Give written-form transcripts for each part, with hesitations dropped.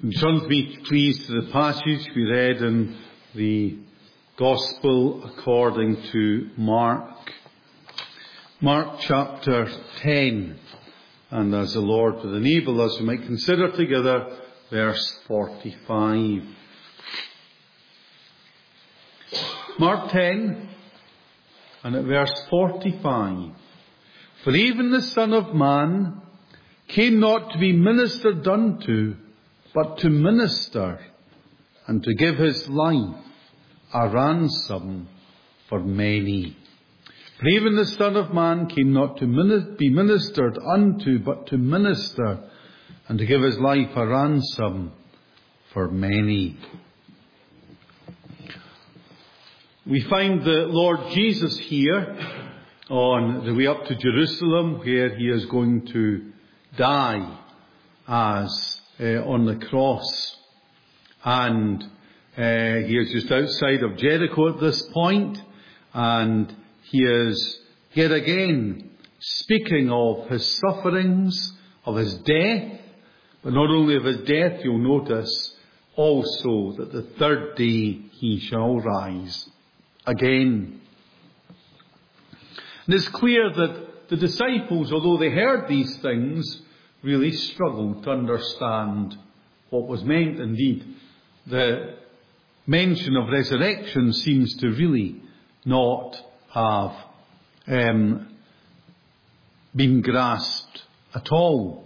Turn with me, please, to the passage we read in the Gospel according to Mark. Mark chapter 10. And as the Lord would enable us, we might consider together verse 45. Mark 10, and at verse 45. For even the Son of Man came not to be ministered unto, but to minister, and to give his life a ransom for many. For even the Son of Man came not to be ministered unto, but to minister, and to give his life a ransom for many. We find the Lord Jesus here on the way up to Jerusalem, where he is going to die as on the cross. And he is just outside of Jericho at this point, and he is yet again speaking of his sufferings, of his death, but not only of his death, you'll notice also that the third day he shall rise again. And it's clear that the disciples, although they heard these things, really struggled to understand what was meant. Indeed, the mention of resurrection seems to really not have been grasped at all.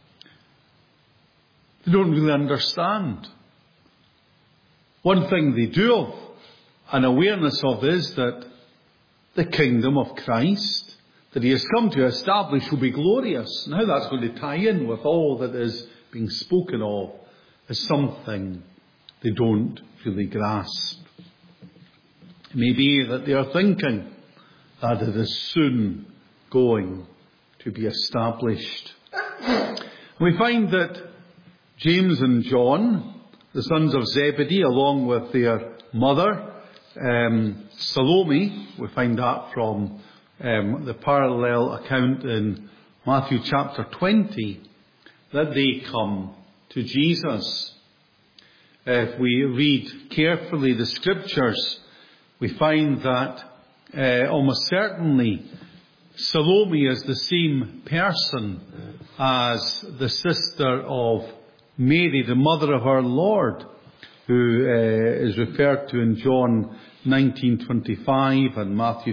They don't really understand. One thing they do have an awareness of is that the kingdom of Christ that he has come to establish will be glorious. And how that's going to tie in with all that is being spoken of is something they don't really grasp. It may be that they are thinking that it is soon going to be established. We find that James and John, the sons of Zebedee, along with their mother, Salome, we find that from the parallel account in Matthew chapter 20, that they come to Jesus. If we read carefully the scriptures, we find that almost certainly Salome is the same person as the sister of Mary, the mother of our Lord, who is referred to in John 19:25 and Matthew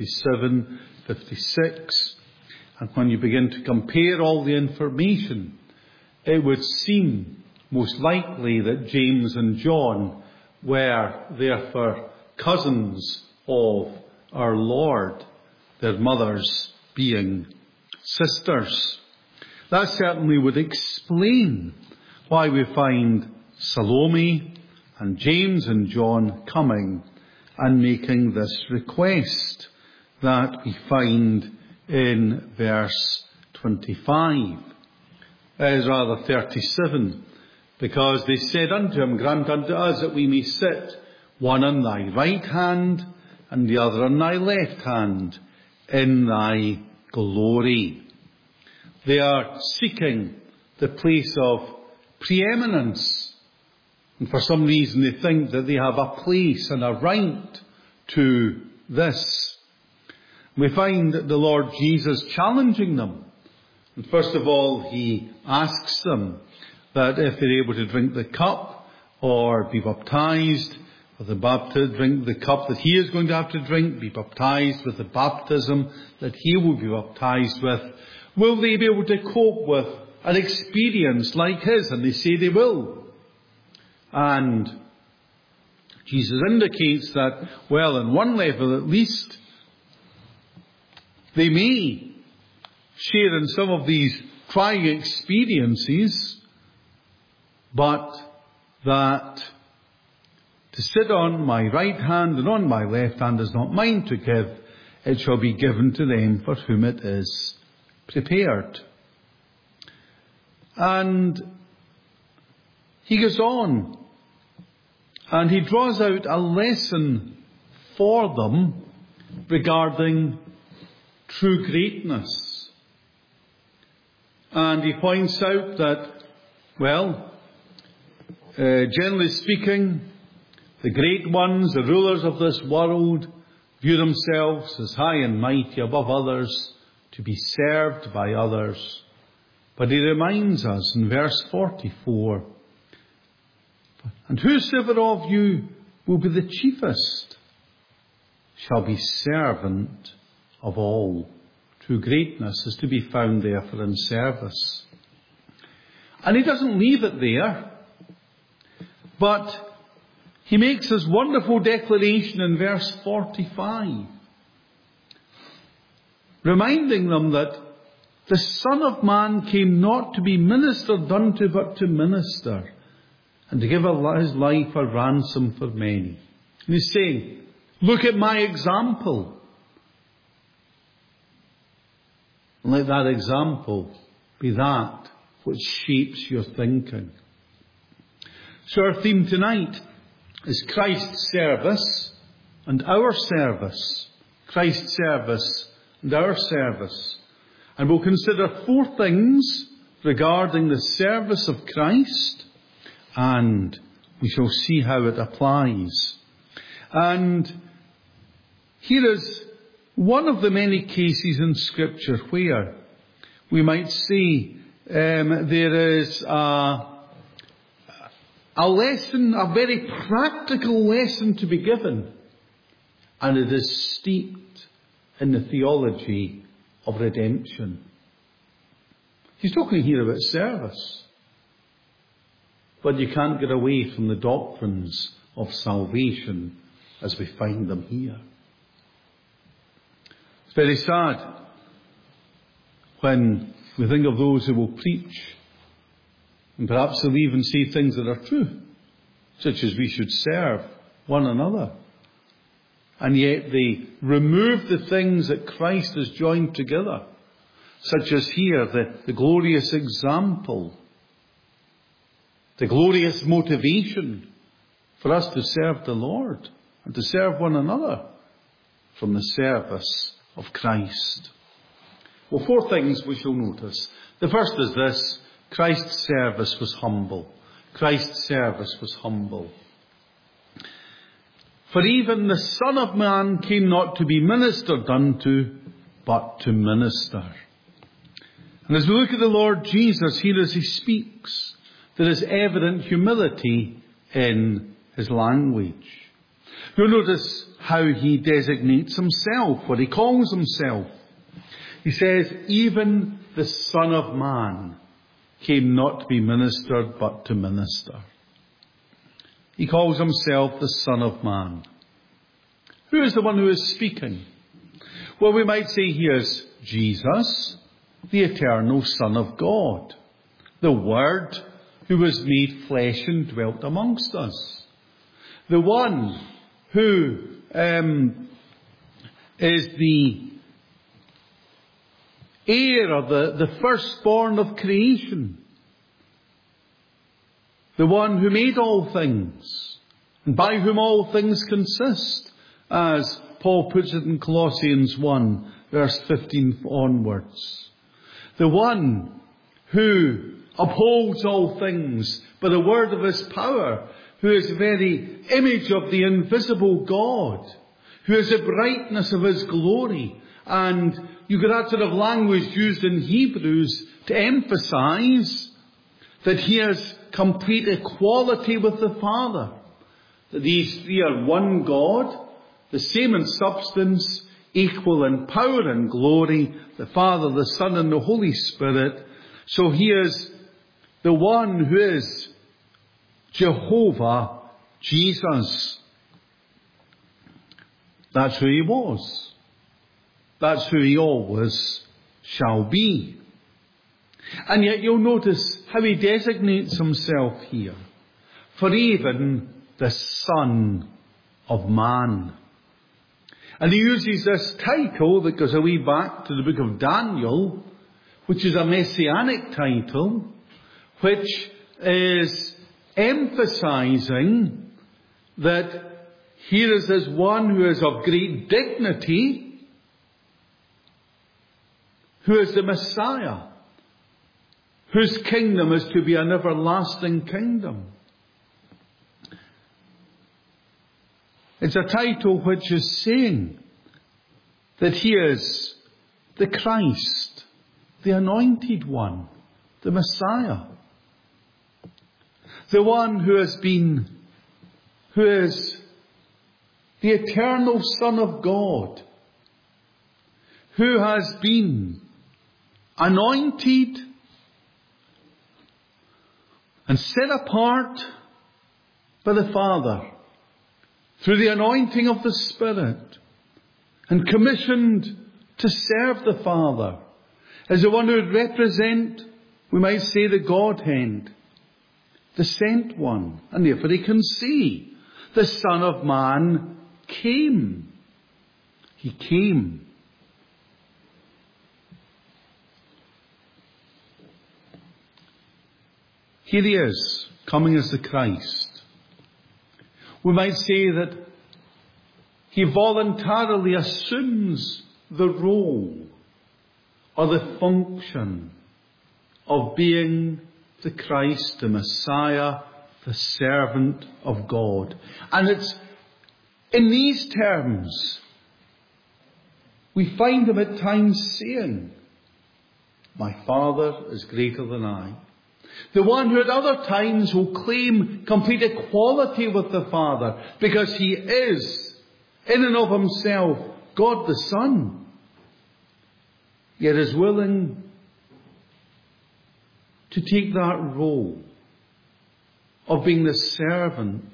27:56. And when you begin to compare all the information, it would seem most likely that James and John were therefore cousins of our Lord, their mothers being sisters. That certainly would explain why we find Salome and James and John coming and making this request that we find in verse 25. Rather 37. Because they said unto him, Grant unto us that we may sit, one on thy right hand and the other on thy left hand, in thy glory. They are seeking the place of preeminence. And for some reason they think that they have a place and a right to this. We find the Lord Jesus challenging them. And first of all, he asks them that if they're able to drink the cup or be baptized with drink the cup that he is going to have to drink, be baptized with the baptism that he will be baptized with, will they be able to cope with an experience like his? And they say they will. And Jesus indicates that, well, on one level at least, they may share in some of these trying experiences, but that to sit on my right hand and on my left hand is not mine to give, it shall be given to them for whom it is prepared. And he goes on, and he draws out a lesson for them regarding true greatness. And he points out that, well, generally speaking, the great ones, the rulers of this world, view themselves as high and mighty above others, to be served by others. But he reminds us in verse 44, "And whosoever of you will be the chiefest shall be servant of all." True greatness is to be found therefore in service. And he doesn't leave it there, but he makes this wonderful declaration in verse 45, reminding them that the Son of Man came not to be ministered unto, but to minister, and to give his life a ransom for many. And he's saying, look at my example. And let that example be that which shapes your thinking. So our theme tonight is Christ's service and our service. Christ's service and our service. And we'll consider 4 things regarding the service of Christ, and we shall see how it applies. And here is one of the many cases in Scripture where we might see there is a lesson, a very practical lesson to be given, and it is steeped in the theology of redemption. He's talking here about service, but you can't get away from the doctrines of salvation as we find them here. It's very sad when we think of those who will preach, and perhaps they'll even say things that are true, such as we should serve one another. And yet they remove the things that Christ has joined together, such as here the glorious example, the glorious motivation for us to serve the Lord and to serve one another from the service of Christ. Well, 4 things we shall notice. The first is this: Christ's service was humble. Christ's service was humble. For even the Son of Man came not to be ministered unto, but to minister. And as we look at the Lord Jesus here as he speaks, there is evident humility in his language. You'll notice how he designates himself, what he calls himself. He says, even the Son of Man came not to be ministered, but to minister. He calls himself the Son of Man. Who is the one who is speaking? Well, we might say he is Jesus, the eternal Son of God, the Word who was made flesh and dwelt amongst us, the one who is the heir of the firstborn of creation, the one who made all things, and by whom all things consist, as Paul puts it in Colossians 1, verse 15 onwards. The one who upholds all things by the word of his power, who is the very image of the invisible God, who is the brightness of his glory. And you get that sort of language used in Hebrews to emphasize that he has complete equality with the Father, that these 3 are one God, the same in substance, equal in power and glory, the Father, the Son, and the Holy Spirit. So he is the one who is Jehovah, Jesus. That's who he was. That's who he always shall be. And yet you'll notice how he designates himself here. For even the Son of Man. And he uses this title that goes a wee back to the book of Daniel, which is a messianic title, which is emphasizing that here is this one who is of great dignity, who is the Messiah, whose kingdom is to be an everlasting kingdom. It's a title which is saying that he is the Christ, the Anointed One, the Messiah, the one who is the eternal Son of God, who has been anointed and set apart by the Father through the anointing of the Spirit, and commissioned to serve the Father as the one who would represent, we might say, the Godhead, the sent one. And therefore he can see the Son of Man came. He came. Here he is, coming as the Christ. We might say that he voluntarily assumes the role or the function of being the Christ, the Messiah, the servant of God. And it's in these terms we find him at times saying, "My Father is greater than I." The one who at other times will claim complete equality with the Father because he is, in and of himself, God the Son, yet is willing to take that role of being the servant,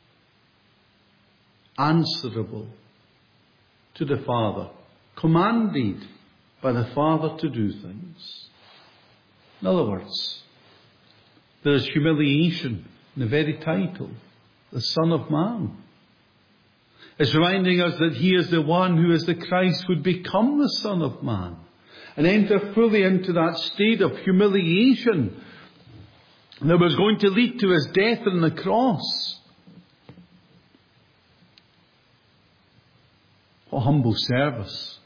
answerable to the Father, commanded by the Father to do things. In other words, there is humiliation in the very title, the Son of Man. It's reminding us that he is the one who, as the Christ, would become the Son of Man and enter fully into that state of humiliation that was going to lead to his death on the cross. What humble service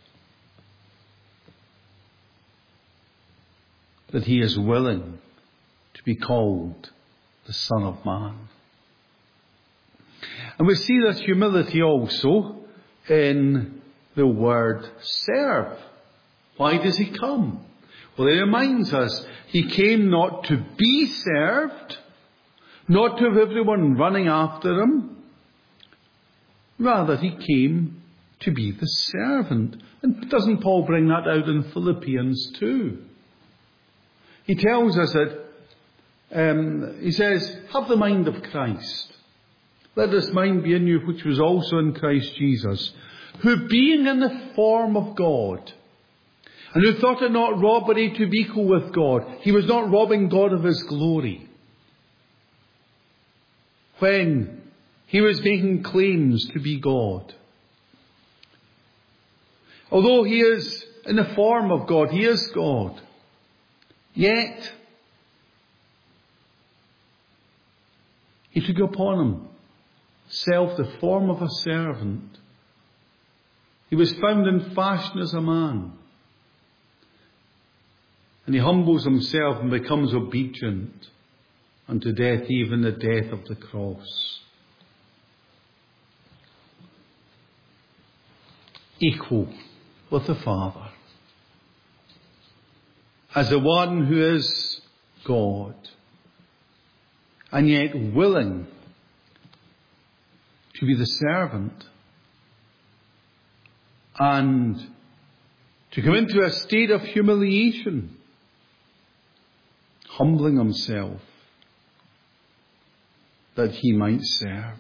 that he is willing to be called the Son of Man. And we see this humility also in the word serve. Why does he come? Well, he reminds us he came not to be served, not to have everyone running after him. Rather, he came to be the servant. And doesn't Paul bring that out in Philippians 2? He tells us that he says, "Have the mind of Christ. Let this mind be in you which was also in Christ Jesus, who being in the form of God, and who thought it not robbery to be equal with God." He was not robbing God of his glory when he was making claims to be God. Although he is in the form of God, he is God. Yet he took upon himself the form of a servant. He was found in fashion as a man. And he humbles himself and becomes obedient unto death, even the death of the cross. Equal with the Father, as the one who is God, and yet willing to be the servant and to come into a state of humiliation, humbling himself that he might serve.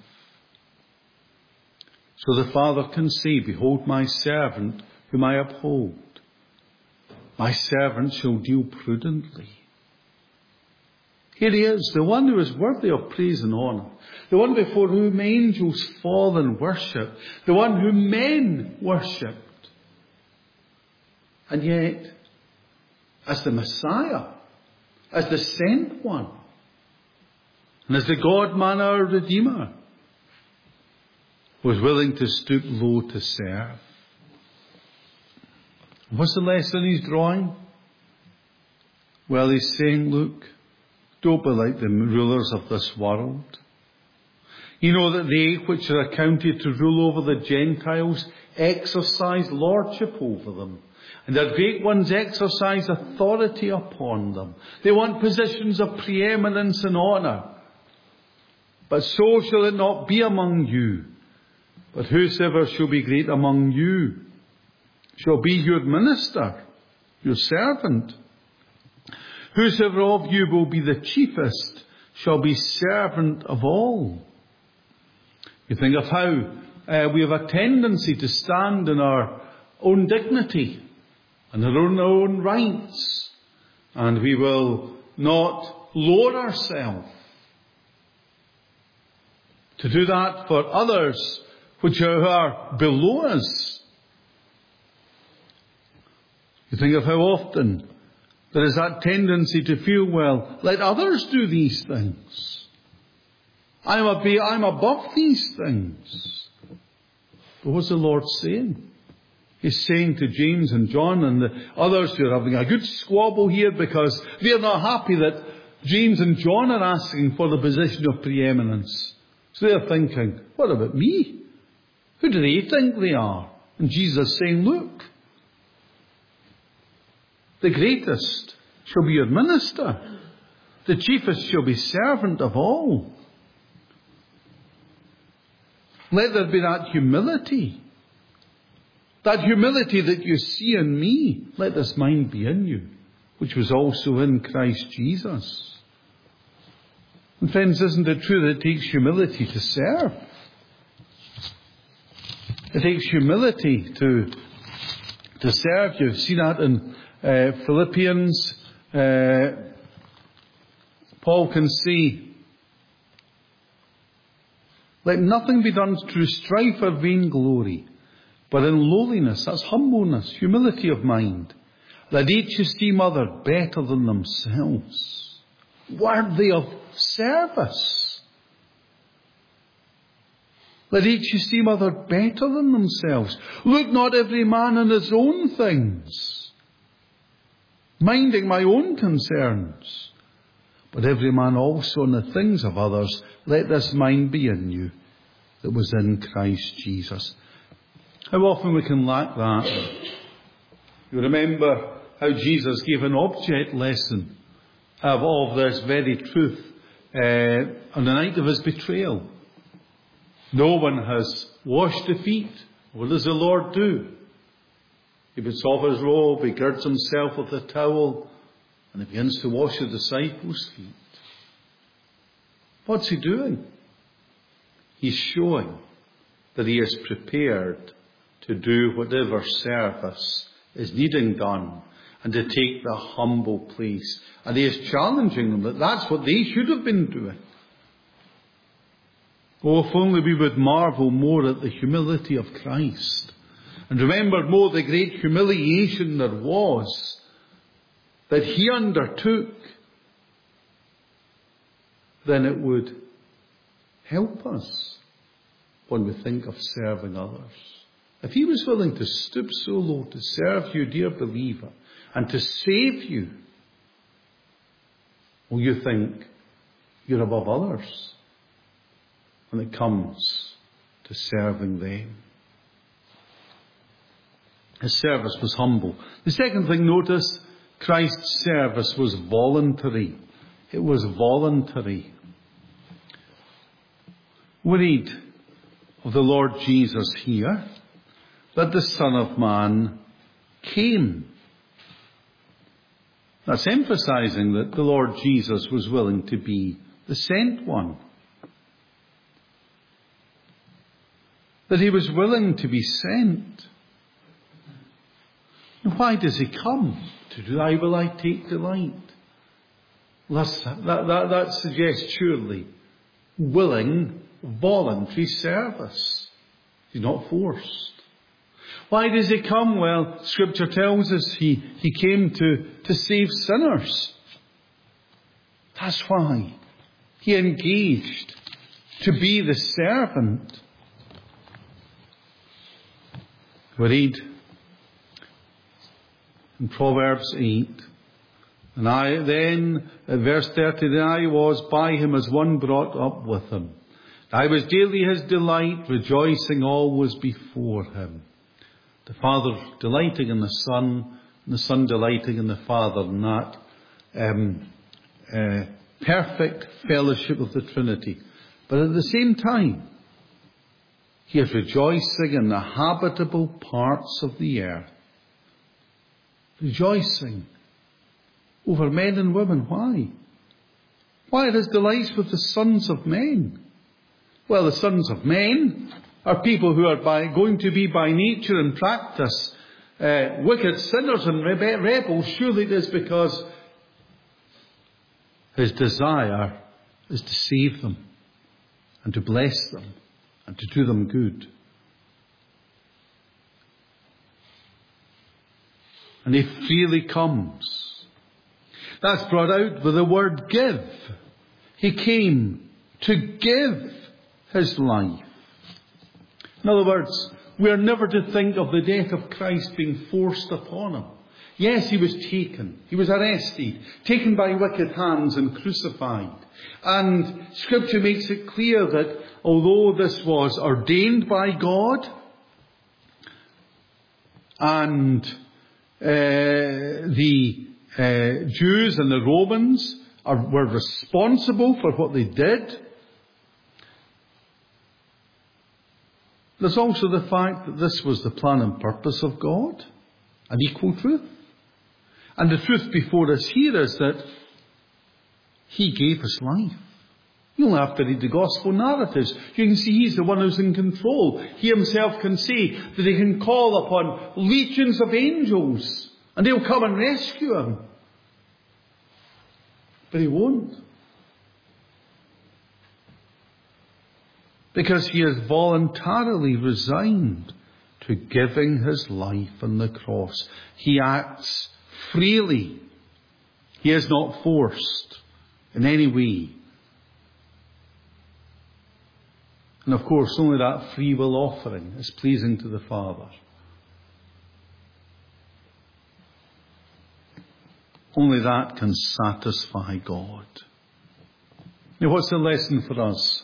So the Father can say, "Behold my servant whom I uphold. My servant shall deal prudently." Here he is, the one who is worthy of praise and honour, the one before whom angels fall in worship, the one whom men worshipped. And yet, as the Messiah, as the sent one, and as the God-man, our Redeemer, was willing to stoop low to serve. What's the lesson he's drawing? Well, he's saying, look, don't be like the rulers of this world. You know that they which are accounted to rule over the Gentiles exercise lordship over them. And their great ones exercise authority upon them. They want positions of preeminence and honour. But so shall it not be among you. But whosoever shall be great among you shall be your minister, your servant. Whosoever of you will be the chiefest shall be servant of all. You think of how we have a tendency to stand in our own dignity and our own rights, and we will not lower ourselves to do that for others which are below us. You think of how often there is that tendency to feel, well, let others do these things. I'm above these things. But what's the Lord saying? He's saying to James and John and the others who are having a good squabble here because they're not happy that James and John are asking for the position of preeminence. So they're thinking, what about me? Who do they think they are? And Jesus is saying, look, the greatest shall be your minister. The chiefest shall be servant of all. Let there be that humility. That humility that you see in me. Let this mind be in you, which was also in Christ Jesus. And friends, isn't it true that it takes humility to serve? It takes humility to serve. You see that in Philippians. Paul can see, let nothing be done through strife or vainglory, but in lowliness, that's humbleness, humility of mind. Let each esteem other better than themselves, worthy of service. Let each esteem other better than themselves. Look not every man on his own things, minding my own concerns, but every man also on the things of others. Let this mind be in you that was in Christ Jesus. How often we can lack that. You remember how Jesus gave an object lesson of this very truth on the night of his betrayal. No one has washed the feet. What does the Lord do? He puts off his robe, he girds himself with a towel, and he begins to wash the disciples' feet. What's he doing? He's showing that he is prepared to do whatever service is needing done and to take the humble place. And he is challenging them that that's what they should have been doing. Oh, if only we would marvel more at the humility of Christ and remember more the great humiliation there was that he undertook, then it would help us when we think of serving others. If he was willing to stoop so low to serve you, dear believer, and to save you, will you think you're above others when it comes to serving them? His service was humble. The second thing, notice, Christ's service was voluntary. It was voluntary. We read of the Lord Jesus here that the Son of Man came. That's emphasizing that the Lord Jesus was willing to be the sent one. That he was willing to be sent. And why does he come? To do thy will I take delight. That suggests surely willing, voluntary service. He's not forced. Why does he come? Well, Scripture tells us he came to save sinners. That's why he engaged to be the servant. We read in Proverbs 8, and I then, at verse 30, I was by him as one brought up with him. I was daily his delight, rejoicing always before him. The Father delighting in the Son, and the Son delighting in the Father, in that perfect fellowship of the Trinity. But at the same time, he is rejoicing in the habitable parts of the earth. Rejoicing over men and women. Why? Why it is delights with the sons of men? Well, the sons of men are people who are going to be by nature and practice wicked sinners and rebels. Surely it is because his desire is to save them and to bless them and to do them good. And he freely comes. That's brought out with the word give. He came to give his life. In other words, we are never to think of the death of Christ being forced upon him. Yes, he was taken. He was arrested, taken by wicked hands and crucified. And Scripture makes it clear that although this was ordained by God, and the Jews and the Romans were responsible for what they did, there's also the fact that this was the plan and purpose of God, an equal truth. And the truth before us here is that he gave his life. You only have to read the gospel narratives. You can see he's the one who's in control. He himself can say that he can call upon legions of angels and they'll come and rescue him. But he won't. Because he has voluntarily resigned to giving his life on the cross. He acts freely. He is not forced in any way. And of course, only that free will offering is pleasing to the Father. Only that can satisfy God. Now, what's the lesson for us?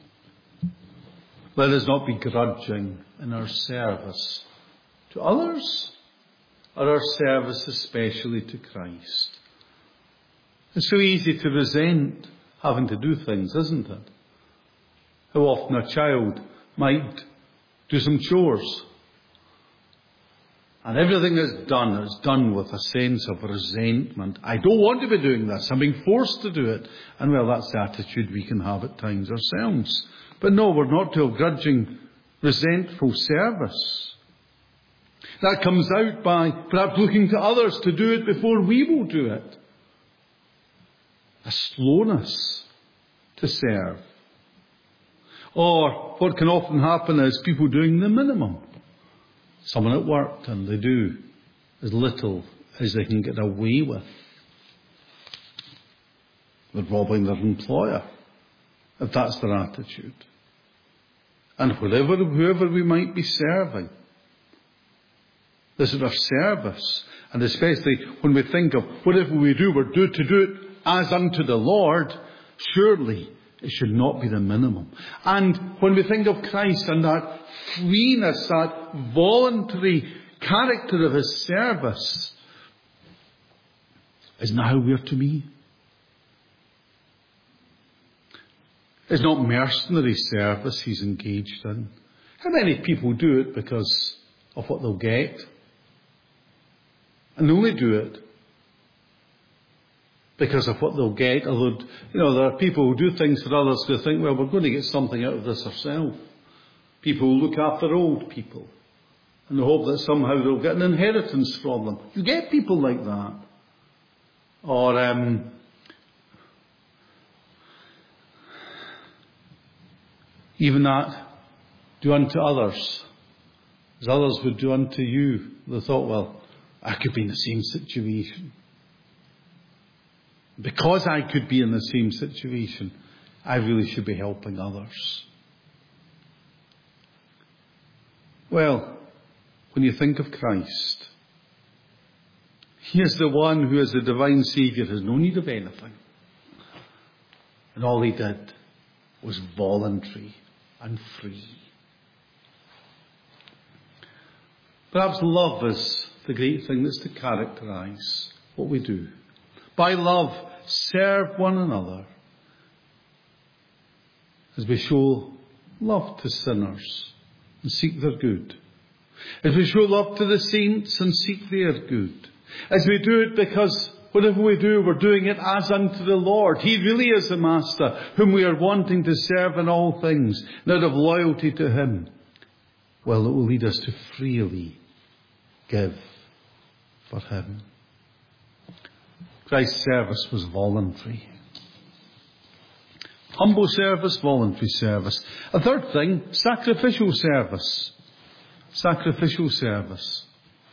Let us not be grudging in our service to others, or our service especially to Christ. It's so easy to resent having to do things, isn't it? How often a child might do some chores, and everything is done with a sense of resentment. I don't want to be doing this. I'm being forced to do it. And well, that's the attitude we can have at times ourselves. But no, we're not to have grudging, resentful service. That comes out by perhaps looking to others to do it before we will do it. A slowness to serve. Or what can often happen is people doing the minimum. Someone at work and they do as little as they can get away with robbing their employer, if that's their attitude. And whoever we might be serving, this is our service. And especially when we think of whatever we do, we're due to do it as unto the Lord, surely it should not be the minimum. And when we think of Christ and that freeness, that voluntary character of his service, isn't that how we are to be? It's not mercenary service he's engaged in. How many people do it because of what they'll get? And they only do it because of what they'll get. Although, there are people who do things for others who think, well, we're going to get something out of this ourselves. People who look after old people and they hope that somehow they'll get an inheritance from them. You get people like that. Or even that, do unto others as others would do unto you. They thought, well, I could be in the same situation. Because I could be in the same situation, I really should be helping others. Well, when you think of Christ, he is the one who, as the divine Saviour, has no need of anything. And all he did was voluntary and free. Perhaps love is the great thing that's to characterize what we do. By love, serve one another as we show love to sinners and seek their good. As we show love to the saints and seek their good. As we do it because whatever we do, we're doing it as unto the Lord. He really is the Master whom we are wanting to serve in all things. And out of loyalty to Him, well, it will lead us to freely give for Him. Christ's service was voluntary. Humble service, voluntary service. A third thing, sacrificial service. Sacrificial service.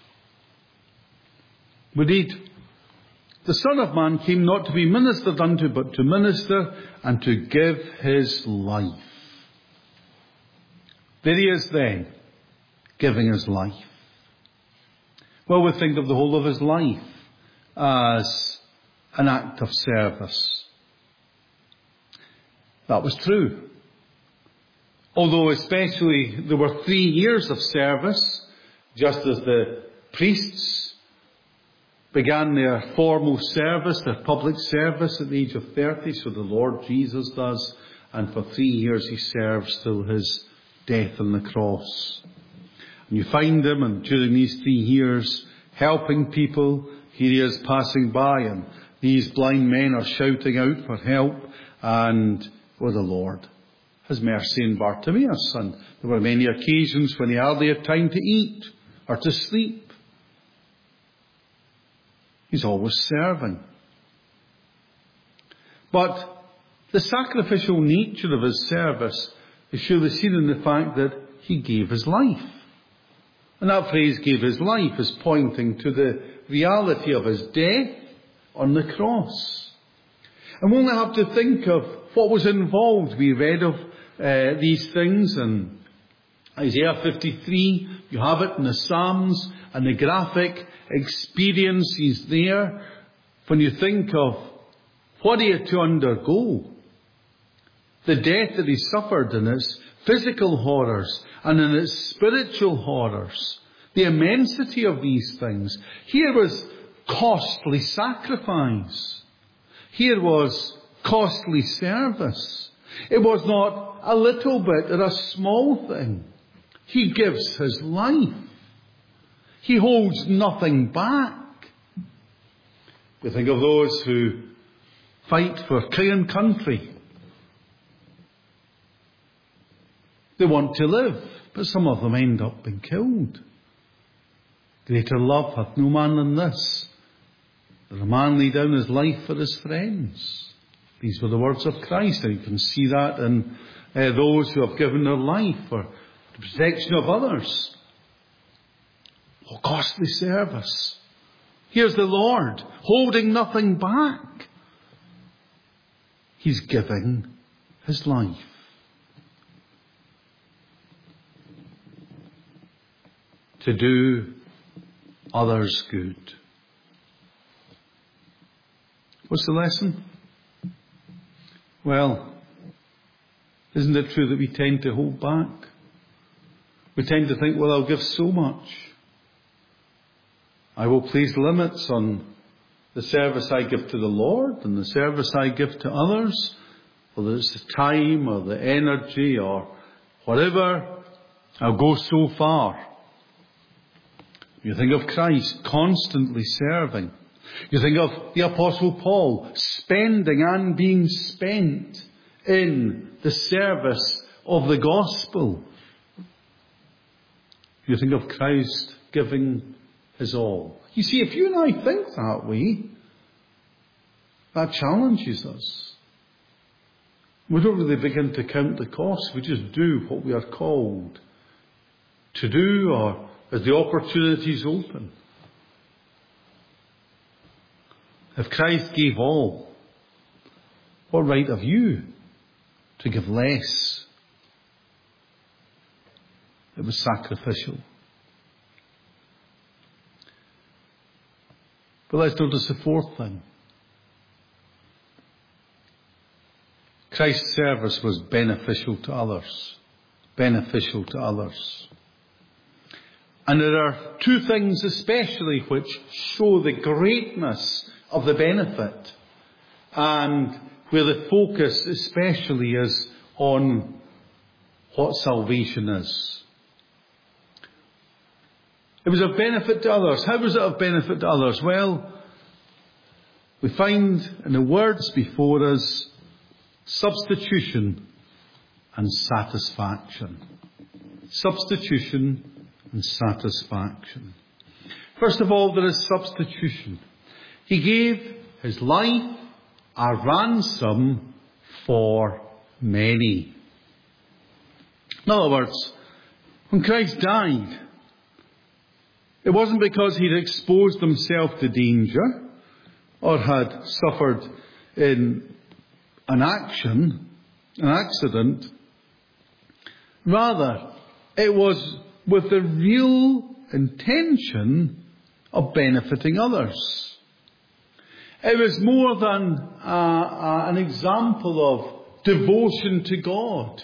We read, the Son of Man came not to be ministered unto, but to minister and to give His life. There He is then, giving His life. Well, we think of the whole of His life as an act of service. That was true. Although especially there were 3 years of service, just as the priests began their formal service, their public service at the age of 30, so the Lord Jesus does, and for 3 years He serves till His death on the cross. And you find Him, and during these 3 years, helping people. Here He is passing by, and these blind men are shouting out for help, and the Lord has mercy on Bartimaeus. And there were many occasions when he hardly had time to eat or to sleep. He's always serving. But the sacrificial nature of His service is surely seen in the fact that He gave His life. And that phrase, gave His life, is pointing to the reality of His death on the cross. And we only have to think of what was involved. We read of these things in Isaiah 53. You have it in the Psalms, and the graphic experiences there. When you think of what He had to undergo, the death that He suffered in its physical horrors and in its spiritual horrors, the immensity of these things. Here was costly sacrifice. Here was costly service. It was not a little bit or a small thing. He gives His life. He holds nothing back. We think of those who fight for king and country. They want to live, but some of them end up being killed. Greater love hath no man than this, that a man lay down his life for his friends. These were the words of Christ, and you can see that in those who have given their life for the protection of others. Oh, costly service. Here's the Lord, holding nothing back. He's giving His life. To do others good. What's the lesson? Well, isn't it true that we tend to hold back? We tend to think, well, I'll give so much. I will place limits on the service I give to the Lord and the service I give to others, whether it's the time or the energy or whatever. I'll go so far. You think of Christ constantly serving. You think of the Apostle Paul spending and being spent in the service of the gospel. You think of Christ giving His all. You see, if you and I think that way, that challenges us. We don't really begin to count the cost. We just do what we are called to do, or as the opportunities open. If Christ gave all, what right have you to give less? It was sacrificial. But let's notice the fourth thing. Christ's service was beneficial to others. Beneficial to others. And there are two things especially which show the greatness of the benefit, and where the focus especially is on what salvation is. It was of benefit to others. How was it of benefit to others? Well, we find in the words before us substitution and satisfaction. Substitution and satisfaction. First of all, there is substitution. He gave his life a ransom for many. In other words, when Christ died, it wasn't because he'd exposed himself to danger or had suffered in an accident. Rather, it was with the real intention of benefiting others. It was more than an example of devotion to God.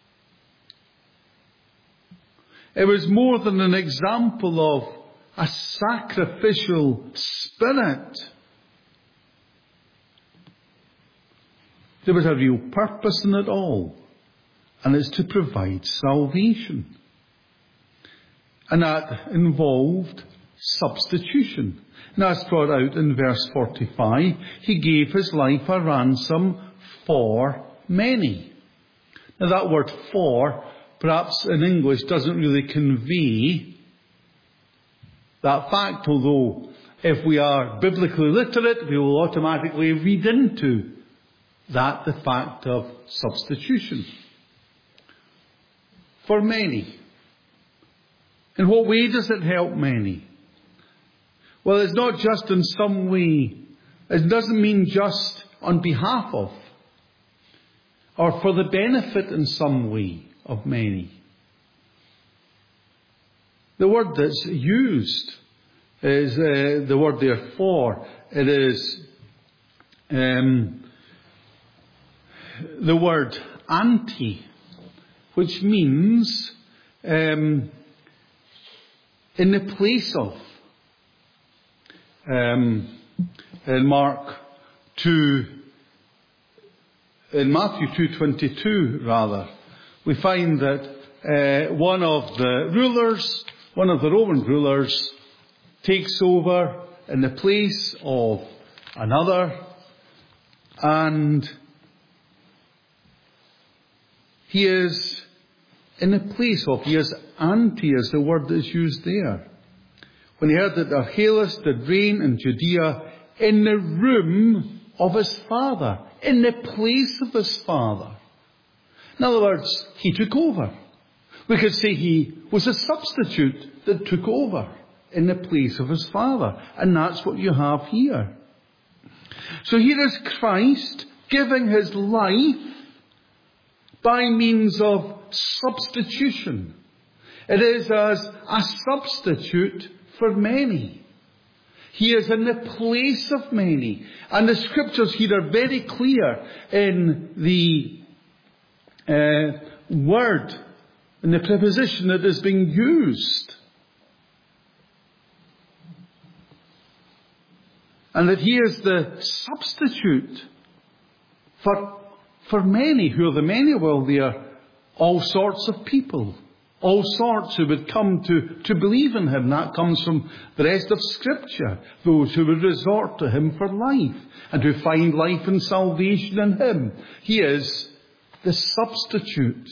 It was more than an example of a sacrificial spirit. There was a real purpose in it all, and it's to provide salvation. And that involved substitution. And that's brought out in verse 45. He gave his life a ransom for many. Now that word for, perhaps in English, doesn't really convey that fact, although if we are biblically literate, we will automatically read into that the fact of substitution. For many. In what way does it help many? Well, it's not just in some way. It doesn't mean just on behalf of, or for the benefit in some way of many. The word that's used is the word therefore. It is the word anti, which means in the place of. In Matthew 2:22 rather, we find that one of the Roman rulers takes over in the place of another, and he is in the place of, he is anti, is the word that's used there. When he heard that Archelaus did reign in Judea in the room of his father, in the place of his father. In other words, he took over. We could say he was a substitute that took over in the place of his father. And that's what you have here. So here is Christ giving his life by means of substitution. It is as a substitute for many. He is in the place of many. And the scriptures here are very clear in the word, in the preposition that is being used. And that he is the substitute for many. Who are the many? Well, they are all sorts of people. All sorts who would come to believe in him. That comes from the rest of Scripture. Those who would resort to him for life and who find life and salvation in him. He is the substitute.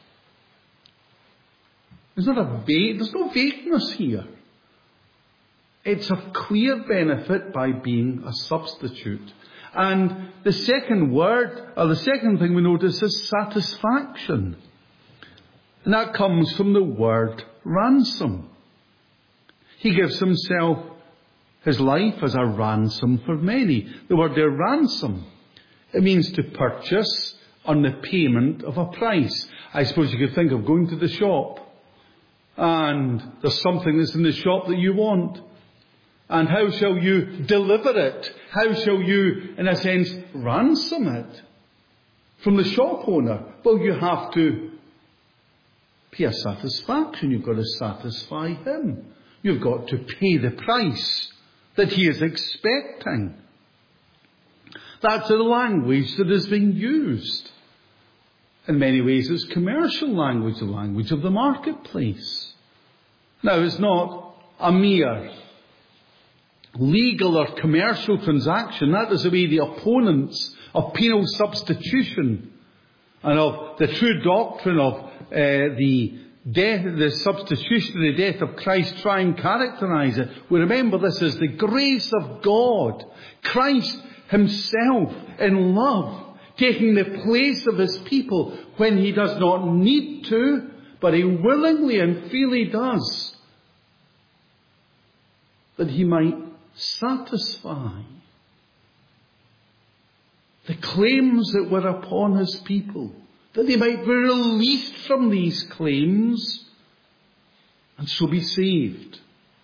There's no vagueness here. It's of clear benefit by being a substitute. And the second word, or the second thing we notice, is satisfaction. And that comes from the word ransom. He gives himself, his life, as a ransom for many. The word there, ransom, it means to purchase on the payment of a price. I suppose you could think of going to the shop, and there's something that's in the shop that you want. And how shall you deliver it? How shall you, in a sense, ransom it? from the shop owner? Well, you have to pay a satisfaction. You've got to satisfy him. You've got to pay the price that he is expecting. That's the language that is being used. In many ways, it's commercial language, the language of the marketplace. Now, it's not a mere legal or commercial transaction. That is the way the opponents of penal substitution and of the true doctrine of the substitutionary death of Christ try and characterize it. We remember this as the grace of God. Christ himself in love taking the place of his people when he does not need to, but he willingly and freely does, that he might satisfy the claims that were upon his people, that they might be released from these claims and so be saved.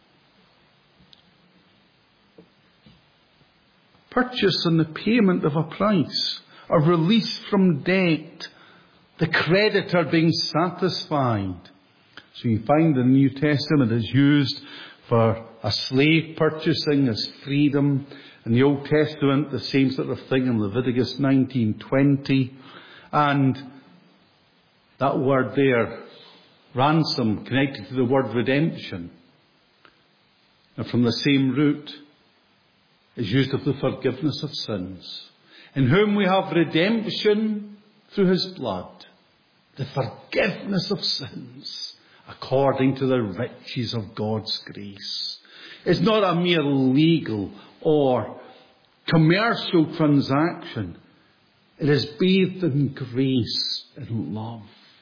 Purchase and the payment of a price, a release from debt, the creditor being satisfied. So you find in the New Testament is used for a slave purchasing as freedom. In the Old Testament, the same sort of thing in Leviticus 19:20. And that word there, ransom, connected to the word redemption, and from the same root, is used of the forgiveness of sins. In whom we have redemption through his blood, the forgiveness of sins, according to the riches of God's grace. It's not a mere legal or commercial transaction. It is bathed in grace and love.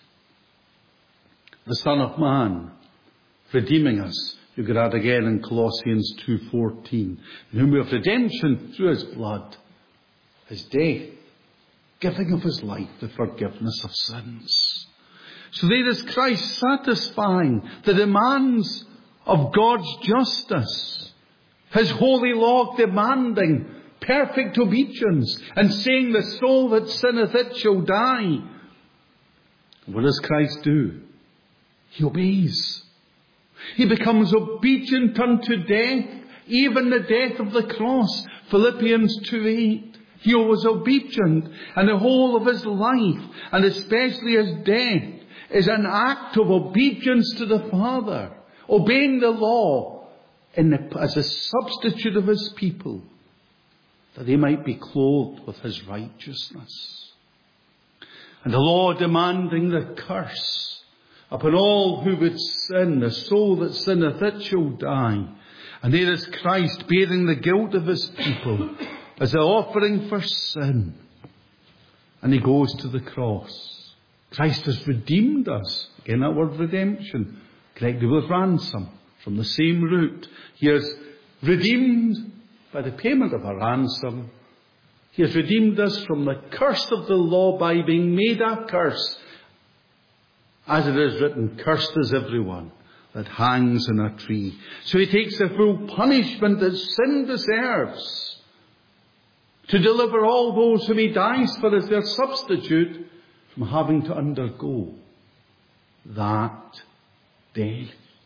The Son of Man redeeming us. You could add again in Colossians 2:14. In whom we have redemption through his blood, his death, giving of his life, the forgiveness of sins. So there is Christ satisfying the demands of God's justice. His holy law demanding perfect obedience and saying, the soul that sinneth, it shall die. What does Christ do? He obeys. He becomes obedient unto death, even the death of the cross. Philippians 2:8. He was obedient, and the whole of his life, and especially his death, is an act of obedience to the Father, obeying the law as a substitute of his people, that they might be clothed with his righteousness. And the law demanding the curse upon all who would sin, the soul that sinneth, it shall die. And there is Christ bearing the guilt of his people as an offering for sin. And he goes to the cross. Christ has redeemed us. Again, that word redemption, connected with ransom, from the same root. He has redeemed by the payment of a ransom. He has redeemed us from the curse of the law by being made a curse. As it is written, cursed is everyone that hangs on a tree. So he takes the full punishment that sin deserves to deliver all those whom he dies for as their substitute from having to undergo that death.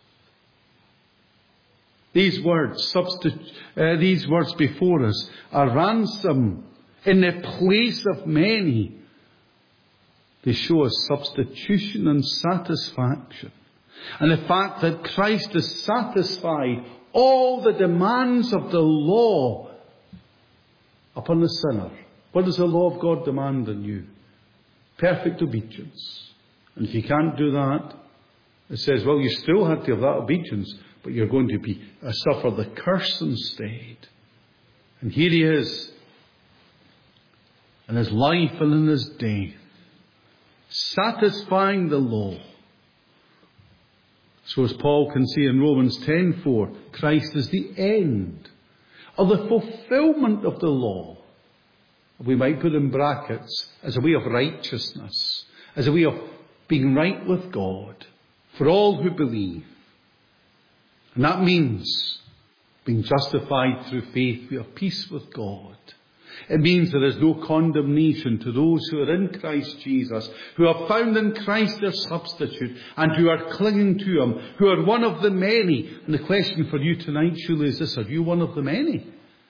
These words before us, a ransom in the place of many. They show us substitution and satisfaction. And the fact that Christ has satisfied all the demands of the law upon the sinner. What does the law of God demand on you? Perfect obedience. And if you can't do that, it says, well, you still have to have that obedience, but you're going to suffer the curse instead. And here he is, in his life and in his death, satisfying the law. So as Paul can see in Romans 10:4, Christ is the end of the fulfillment of the law. We might put in brackets, as a way of righteousness, as a way of being right with God, for all who believe. And that means being justified through faith. We have peace with God. It means there is no condemnation to those who are in Christ Jesus, who have found in Christ their substitute, and who are clinging to Him, who are one of the many. And the question for you tonight surely is this: are you one of the many?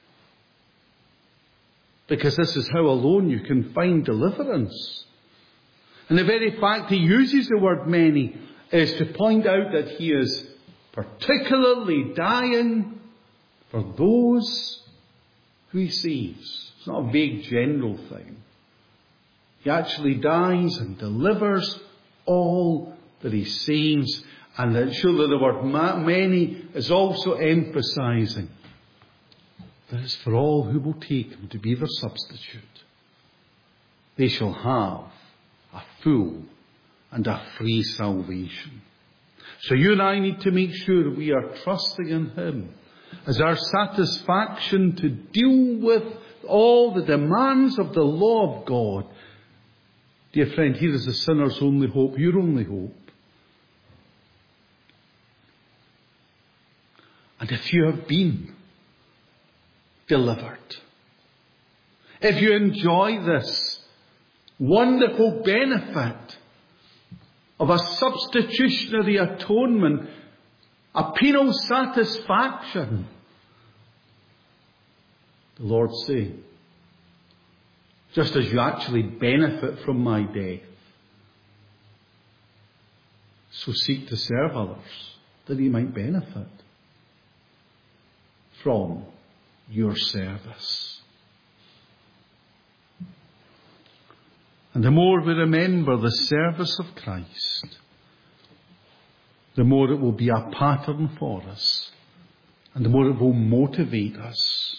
Because this is how alone you can find deliverance. And the very fact he uses the word many is to point out that he is particularly dying for those who he saves. It's not a vague general thing. He actually dies and delivers all that he saves. And that surely the word many is also emphasizing that it's for all who will take him to be their substitute. They shall have a full and a free salvation. So you and I need to make sure we are trusting in him as our satisfaction to deal with all the demands of the law of God. Dear friend, here is the sinner's only hope, your only hope. And if you have been delivered, if you enjoy this wonderful benefit of a substitutionary atonement, a penal satisfaction, the Lord saying, just as you actually benefit from my death, so seek to serve others that he might benefit from your service. And the more we remember the service of Christ, the more it will be a pattern for us, and the more it will motivate us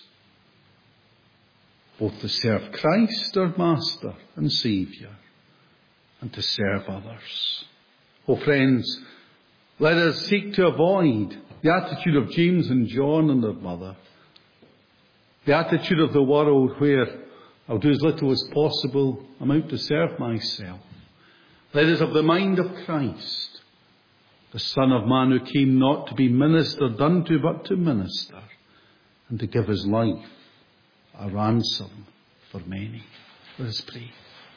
both to serve Christ, our Master and Saviour, and to serve others. Oh friends, let us seek to avoid the attitude of James and John and their mother, the attitude of the world where I'll do as little as possible, I'm out to serve myself. Let us have the mind of Christ, the Son of Man, who came not to be ministered unto, but to minister, and to give his life a ransom for many. Let us pray.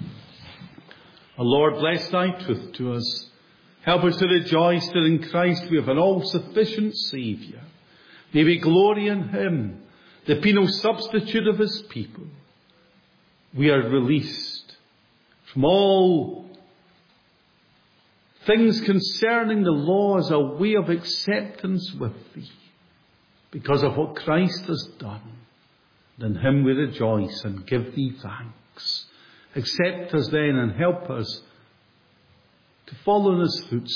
O Lord, bless thy truth to us. Help us to rejoice that in Christ we have an all-sufficient Saviour. May we glory in him, the penal substitute of his people. We are released from all things concerning the law as a way of acceptance with thee, because of what Christ has done. And in him we rejoice and give thee thanks. Accept us then and help us to follow in his footsteps.